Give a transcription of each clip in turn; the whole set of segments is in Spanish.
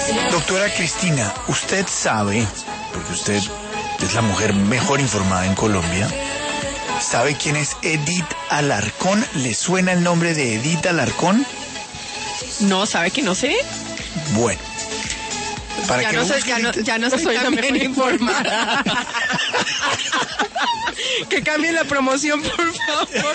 Doctora Cristina, usted sabe, porque usted es la mujer mejor informada en Colombia, ¿sabe quién es Edith Alarcón? ¿Le suena el nombre de Edith Alarcón? No, ¿sabe que no sé? Bueno. Para ya, no soy tan mejor informada. Que cambie la promoción, por favor.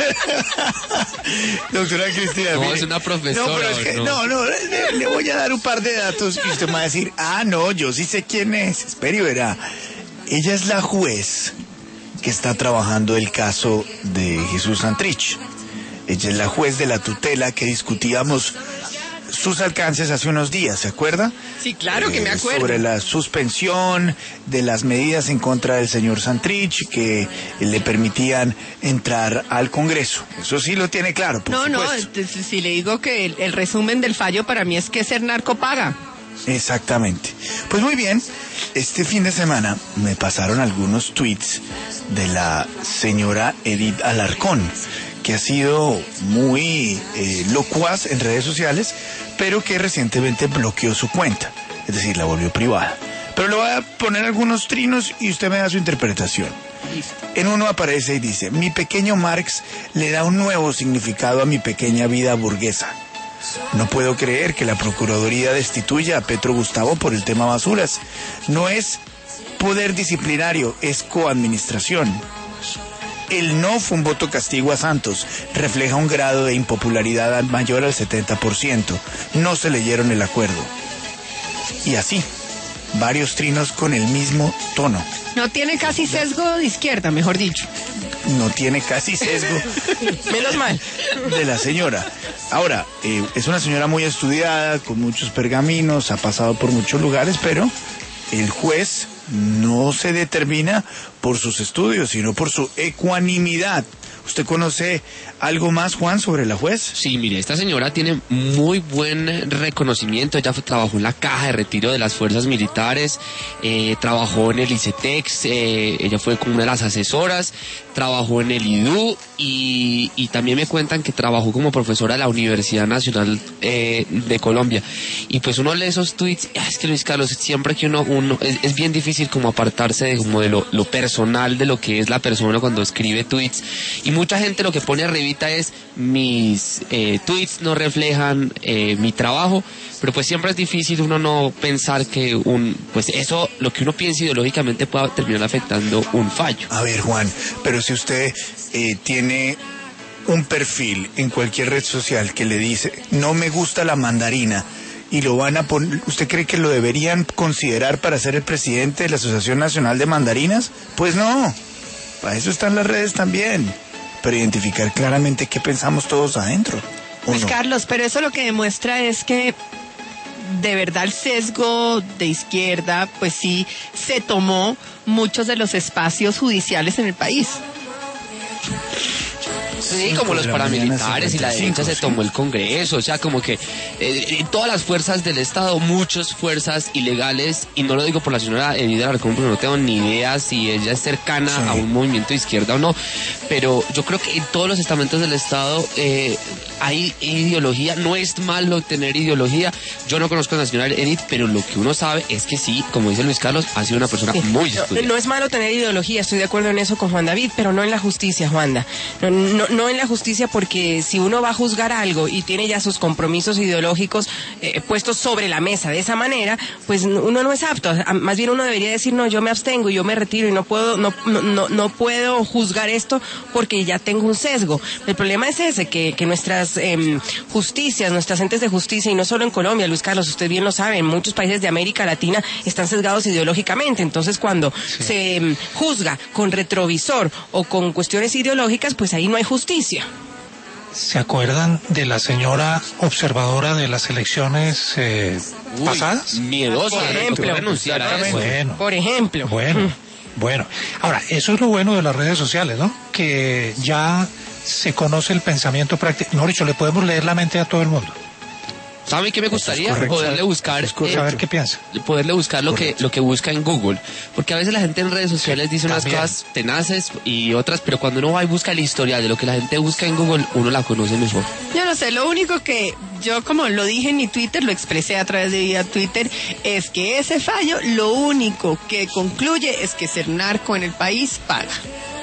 Doctora Cristina. No, mire, es una profesora. No, pero es que, le voy a dar un par de datos y usted me va a decir, no, yo sí sé quién es. Espere y verá. Ella es la juez que está trabajando el caso de Jesús Santrich. Ella es la juez de la tutela que discutíamos sus alcances hace unos días, ¿se acuerda? Sí, claro que me acuerdo. Sobre la suspensión de las medidas en contra del señor Santrich que le permitían entrar al Congreso. Eso sí lo tiene claro, por supuesto. No, si le digo que el resumen del fallo para mí es que ser narco paga. Exactamente. Pues muy bien, este fin de semana me pasaron algunos tweets de la señora Edith Alarcón, que ha sido muy locuaz en redes sociales, pero que recientemente bloqueó su cuenta, es decir, la volvió privada. Pero le voy a poner algunos trinos y usted me da su interpretación. En uno aparece y dice: mi pequeño Marx le da un nuevo significado a mi pequeña vida burguesa. No puedo creer que la Procuraduría destituya a Petro Gustavo por el tema basuras. No es poder disciplinario, es coadministración. El no fue un voto castigo a Santos, refleja un grado de impopularidad mayor al 70%. No se leyeron el acuerdo. Y así, varios trinos con el mismo tono. No tiene casi sesgo de izquierda, mejor dicho. No tiene casi sesgo. Menos mal. De la señora. Ahora, es una señora muy estudiada, con muchos pergaminos, ha pasado por muchos lugares, pero el juez no se determina por sus estudios, sino por su ecuanimidad. ¿Usted conoce algo más, Juan, sobre la juez? Sí, mire, esta señora tiene muy buen reconocimiento. Ella trabajó en la Caja de Retiro de las Fuerzas Militares, trabajó en el ICETEX, ella fue como una de las asesoras, trabajó en el IDU y también me cuentan que trabajó como profesora de la Universidad Nacional de Colombia. Y pues uno lee esos tweets, es que Luis Carlos, siempre que uno es bien difícil como apartarse de como de lo personal de lo que es la persona cuando escribe tweets. Y mucha gente lo que pone arribita es mis tweets no reflejan mi trabajo, pero pues siempre es difícil uno no pensar que pues eso, lo que uno piensa ideológicamente pueda terminar afectando un fallo. A ver, Juan, pero si usted tiene un perfil en cualquier red social que le dice no me gusta la mandarina y lo van a poner, ¿usted cree que lo deberían considerar para ser el presidente de la Asociación Nacional de Mandarinas? Pues no, para eso están las redes también, para identificar claramente qué pensamos todos adentro. Pues no? Carlos, pero eso lo que demuestra es que de verdad el sesgo de izquierda, pues sí, se tomó muchos de los espacios judiciales en el país. Sí, como los paramilitares y la derecha se tomó el Congreso, o sea, como que todas las fuerzas del Estado, muchas fuerzas ilegales, y no lo digo por la señora Edith Alarcón, porque no tengo ni idea si ella es cercana a un movimiento de izquierda o no, pero yo creo que en todos los estamentos del Estado hay ideología. No es malo tener ideología. Yo no conozco a la señora Edith, pero lo que uno sabe es que sí, como dice Luis Carlos, ha sido una persona muy estudiada. No es malo tener ideología, estoy de acuerdo en eso con Juan David, pero no en la justicia, Juanda. No en la justicia, porque si uno va a juzgar algo y tiene ya sus compromisos ideológicos puestos sobre la mesa de esa manera, pues uno no es apto. Más bien uno debería decir, no, yo me abstengo, yo me retiro y no puedo juzgar esto porque ya tengo un sesgo. El problema es ese, que nuestras justicias, nuestras entes de justicia, y no solo en Colombia, Luis Carlos, usted bien lo sabe, en muchos países de América Latina están sesgados ideológicamente. Entonces cuando se juzga con retrovisor o con cuestiones ideológicas, pues ahí no hay justicia. ¿Se acuerdan de la señora observadora de las elecciones pasadas? Miedosa, renunciar a eso. Por ejemplo. Bueno. Ahora, eso es lo bueno de las redes sociales, ¿no? Que ya se conoce el pensamiento práctico. No, dicho, le podemos leer la mente a todo el mundo. ¿Sabe qué me gustaría? Poderle buscar, A ver qué piensa. poderle buscar lo que busca en Google, porque a veces la gente en redes sociales dice unas cosas tenaces y otras, pero cuando uno va y busca el historial de lo que la gente busca en Google, uno la conoce mejor. Yo no sé, lo único que yo, como lo dije en mi Twitter, lo expresé a través de vía Twitter, es que ese fallo lo único que concluye es que ser narco en el país paga.